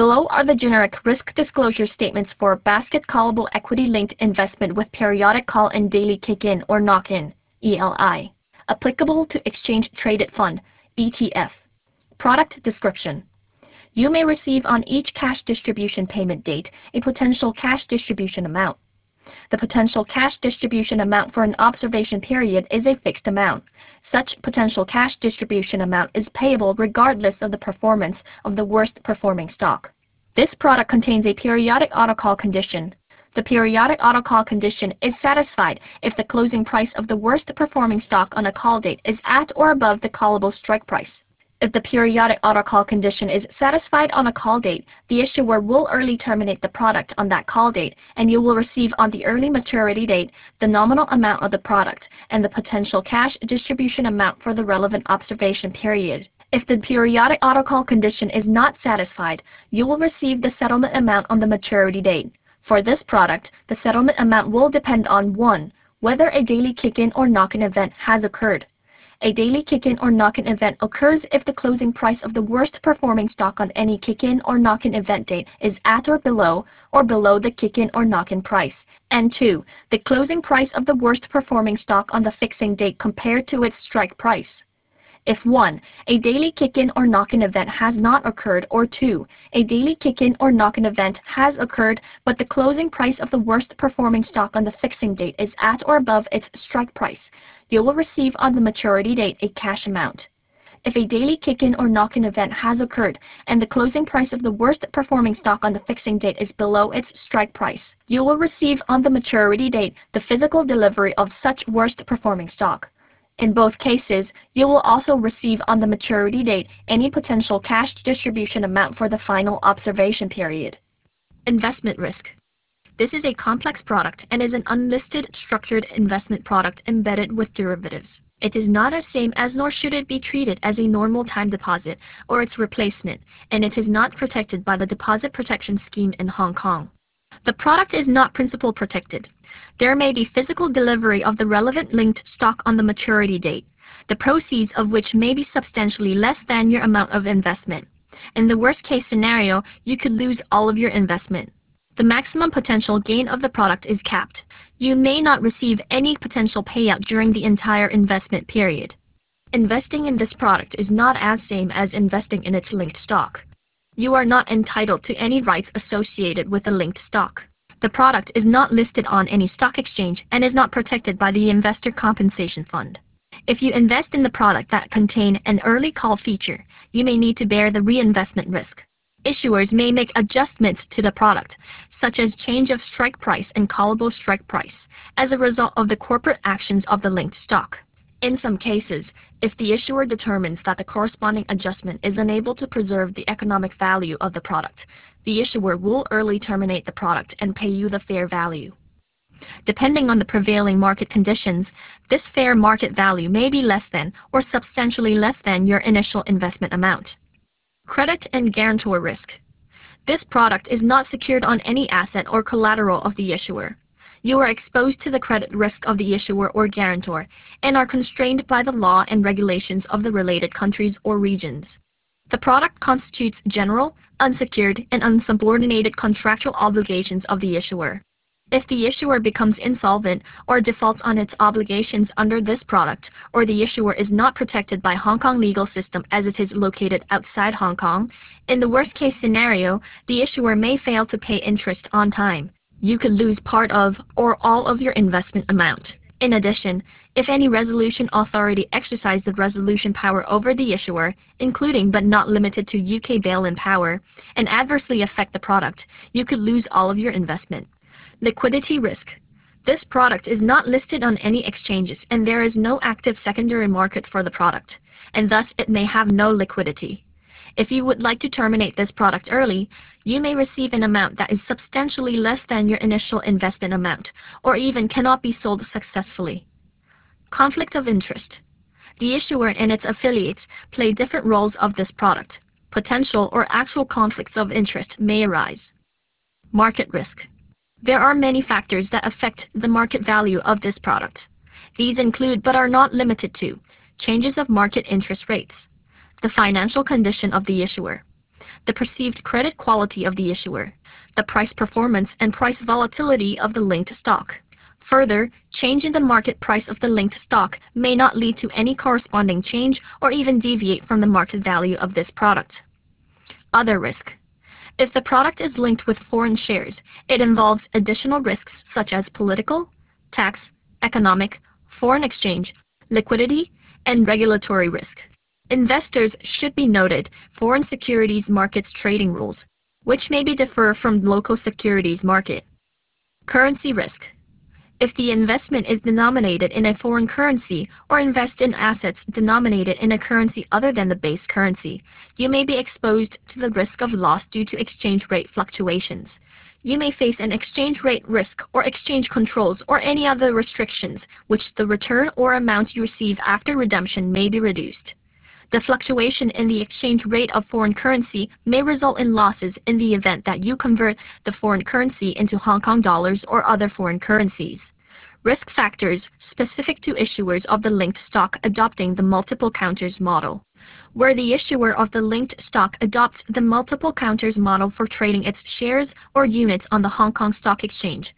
Below are the generic risk disclosure statements for basket callable equity-linked investment with periodic call and daily kick-in or knock-in, ELI, applicable to exchange-traded fund, ETF. Product description. You may receive on each cash distribution payment date a potential cash distribution amount. The potential cash distribution amount for an observation period is a fixed amount. Such potential cash distribution amount is payable regardless of the performance of the worst performing stock. This product contains a periodic autocall condition. The periodic autocall condition is satisfied if the closing price of the worst performing stock on a call date is at or above the callable strike price. If the periodic autocall condition is satisfied on a call date, the issuer will early terminate the product on that call date, and you will receive on the early maturity date the nominal amount of the product and the potential cash distribution amount for the relevant observation period. If the periodic autocall condition is not satisfied, you will receive the settlement amount on the maturity date. For this product, the settlement amount will depend on 1. Whether a daily kick-in or knock-in event has occurred. A daily kick-in or knock-in event occurs if the closing price of the worst performing stock on any kick-in or knock-in event date is at or below the kick-in or knock-in price. And 2. The closing price of the worst performing stock on the fixing date compared to its strike price. If 1. A daily kick-in or knock-in event has not occurred, or 2. A daily kick-in or knock-in event has occurred, but the closing price of the worst performing stock on the fixing date is at or above its strike price, you will receive on the maturity date a cash amount. If a daily kick-in or knock-in event has occurred and the closing price of the worst performing stock on the fixing date is below its strike price, you will receive on the maturity date the physical delivery of such worst performing stock. In both cases, you will also receive on the maturity date any potential cash distribution amount for the final observation period. Investment risk. This is a complex product and is an unlisted structured investment product embedded with derivatives. It is not the same as nor should it be treated as a normal time deposit or its replacement, and it is not protected by the Deposit Protection Scheme in Hong Kong. The product is not principal protected. There may be physical delivery of the relevant linked stock on the maturity date, the proceeds of which may be substantially less than your amount of investment. In the worst case scenario, you could lose all of your investment. The maximum potential gain of the product is capped. You may not receive any potential payout during the entire investment period. Investing in this product is not as same as investing in its linked stock. You are not entitled to any rights associated with the linked stock. The product is not listed on any stock exchange and is not protected by the Investor Compensation Fund. If you invest in the product that contain an early call feature, you may need to bear the reinvestment risk. Issuers may make adjustments to the product, such as change of strike price and callable strike price, as a result of the corporate actions of the linked stock. In some cases, if the issuer determines that the corresponding adjustment is unable to preserve the economic value of the product, the issuer will early terminate the product and pay you the fair value. Depending on the prevailing market conditions, this fair market value may be less than or substantially less than your initial investment amount. Credit and guarantor risk. This product is not secured on any asset or collateral of the issuer. You are exposed to the credit risk of the issuer or guarantor and are constrained by the law and regulations of the related countries or regions. The product constitutes general, unsecured, and unsubordinated contractual obligations of the issuer. If the issuer becomes insolvent or defaults on its obligations under this product, or the issuer is not protected by Hong Kong legal system as it is located outside Hong Kong, in the worst case scenario, the issuer may fail to pay interest on time. You could lose part of or all of your investment amount. In addition, if any resolution authority exercise the resolution power over the issuer, including but not limited to UK bail-in power, and adversely affect the product, you could lose all of your investment. Liquidity risk. This product is not listed on any exchanges and there is no active secondary market for the product, and thus it may have no liquidity. If you would like to terminate this product early, you may receive an amount that is substantially less than your initial investment amount, or even cannot be sold successfully. Conflict of interest. The issuer and its affiliates play different roles of this product. Potential or actual conflicts of interest may arise. Market risk. There are many factors that affect the market value of this product. These include but are not limited to changes of market interest rates, the financial condition of the issuer, the perceived credit quality of the issuer, the price performance and price volatility of the linked stock. Further, change in the market price of the linked stock may not lead to any corresponding change or even deviate from the market value of this product. Other risk. If the product is linked with foreign shares, it involves additional risks such as political, tax, economic, foreign exchange, liquidity, and regulatory risk. Investors should be noted foreign securities markets trading rules, which may be differ from local securities market. Currency risk. If the investment is denominated in a foreign currency or invest in assets denominated in a currency other than the base currency, you may be exposed to the risk of loss due to exchange rate fluctuations. You may face an exchange rate risk or exchange controls or any other restrictions, which the return or amount you receive after redemption may be reduced. The fluctuation in the exchange rate of foreign currency may result in losses in the event that you convert the foreign currency into Hong Kong dollars or other foreign currencies. Risk factors specific to issuers of the linked stock adopting the multiple counters model. Where the issuer of the linked stock adopts the multiple counters model for trading its shares or units on the Hong Kong Stock Exchange,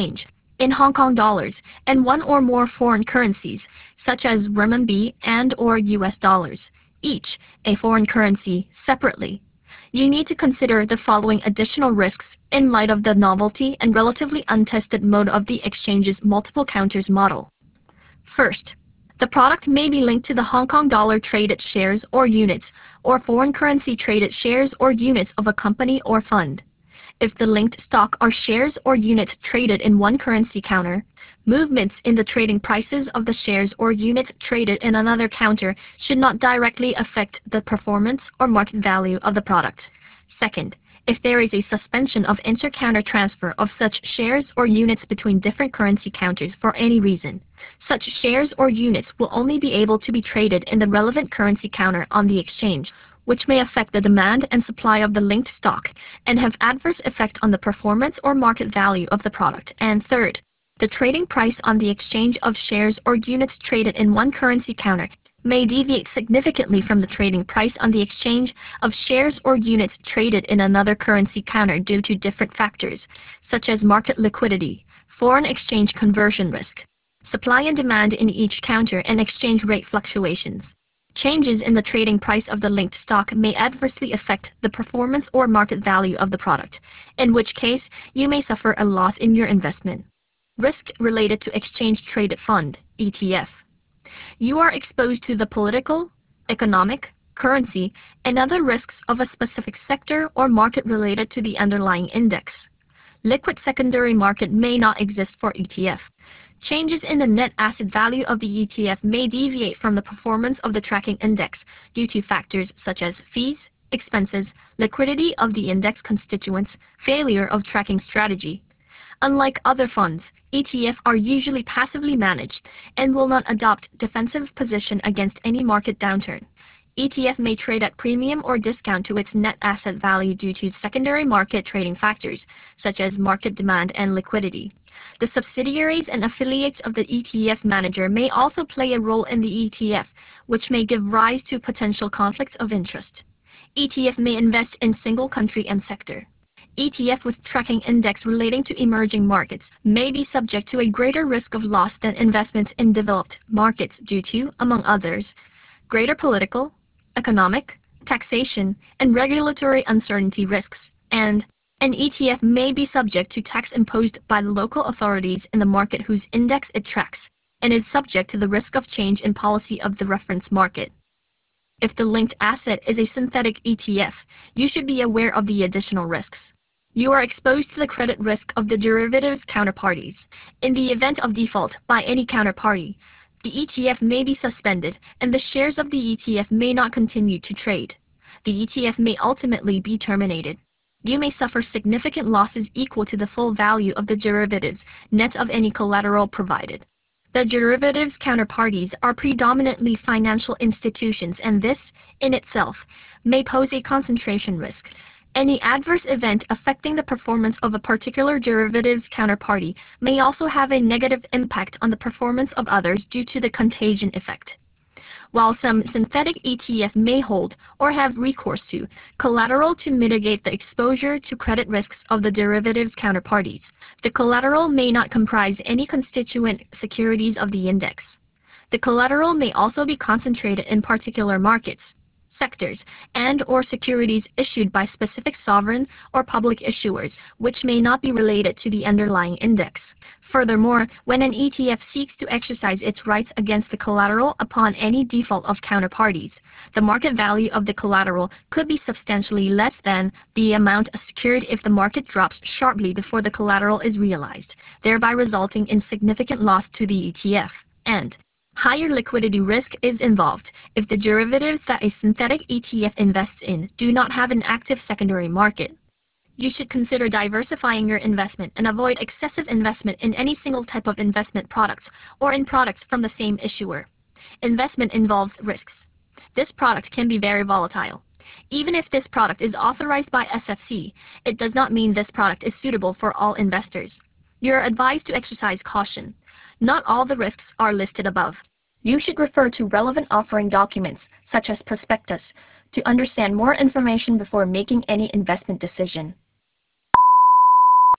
in Hong Kong dollars and one or more foreign currencies, such as renminbi and/or US dollars, each a foreign currency separately. You need to consider the following additional risks in light of the novelty and relatively untested mode of the exchange's multiple counters model. First, the product may be linked to the Hong Kong dollar traded shares or units, or foreign currency traded shares or units of a company or fund. If the linked stock are shares or units traded in one currency counter, movements in the trading prices of the shares or units traded in another counter should not directly affect the performance or market value of the product. Second, if there is a suspension of inter-counter transfer of such shares or units between different currency counters for any reason, such shares or units will only be able to be traded in the relevant currency counter on the exchange, which may affect the demand and supply of the linked stock and have adverse effect on the performance or market value of the product. And third, the trading price on the exchange of shares or units traded in one currency counter may deviate significantly from the trading price on the exchange of shares or units traded in another currency counter due to different factors, such as market liquidity, foreign exchange conversion risk, supply and demand in each counter, and exchange rate fluctuations. Changes in the trading price of the linked stock may adversely affect the performance or market value of the product, in which case you may suffer a loss in your investment. Risk related to exchange-traded fund, ETF. You are exposed to the political, economic, currency, and other risks of a specific sector or market related to the underlying index. Liquid secondary market may not exist for ETF. Changes in the net asset value of the ETF may deviate from the performance of the tracking index due to factors such as fees, expenses, liquidity of the index constituents, failure of tracking strategy. Unlike other funds, ETF are usually passively managed and will not adopt defensive position against any market downturn. ETF may trade at premium or discount to its net asset value due to secondary market trading factors, such as market demand and liquidity. The subsidiaries and affiliates of the ETF manager may also play a role in the ETF, which may give rise to potential conflicts of interest. ETF may invest in single country and sector. ETF with tracking index relating to emerging markets may be subject to a greater risk of loss than investments in developed markets due to, among others, greater political, economic, taxation, and regulatory uncertainty risks, and an ETF may be subject to tax imposed by the local authorities in the market whose index it tracks, and is subject to the risk of change in policy of the reference market. If the linked asset is a synthetic ETF, you should be aware of the additional risks. You are exposed to the credit risk of the derivatives counterparties. In the event of default by any counterparty, the ETF may be suspended and the shares of the ETF may not continue to trade. The ETF may ultimately be terminated. You may suffer significant losses equal to the full value of the derivatives, net of any collateral provided. The derivatives counterparties are predominantly financial institutions, and this, in itself, may pose a concentration risk. Any adverse event affecting the performance of a particular derivatives counterparty may also have a negative impact on the performance of others due to the contagion effect. while some synthetic ETF may hold or have recourse to collateral to mitigate the exposure to credit risks of the derivatives counterparties. The collateral may not comprise any constituent securities of the index. The collateral may also be concentrated in particular markets, sectors, and/or securities issued by specific sovereign or public issuers, which may not be related to the underlying index. Furthermore, when an ETF seeks to exercise its rights against the collateral upon any default of counterparties, the market value of the collateral could be substantially less than the amount secured if the market drops sharply before the collateral is realized, thereby resulting in significant loss to the ETF. And higher liquidity risk is involved if the derivatives that a synthetic ETF invests in do not have an active secondary market. You should consider diversifying your investment and avoid excessive investment in any single type of investment products or in products from the same issuer. Investment involves risks. This product can be very volatile. Even if this product is authorized by SFC, it does not mean this product is suitable for all investors. You are advised to exercise caution. Not all the risks are listed above. You should refer to relevant offering documents, such as prospectus, to understand more information before making any investment decision.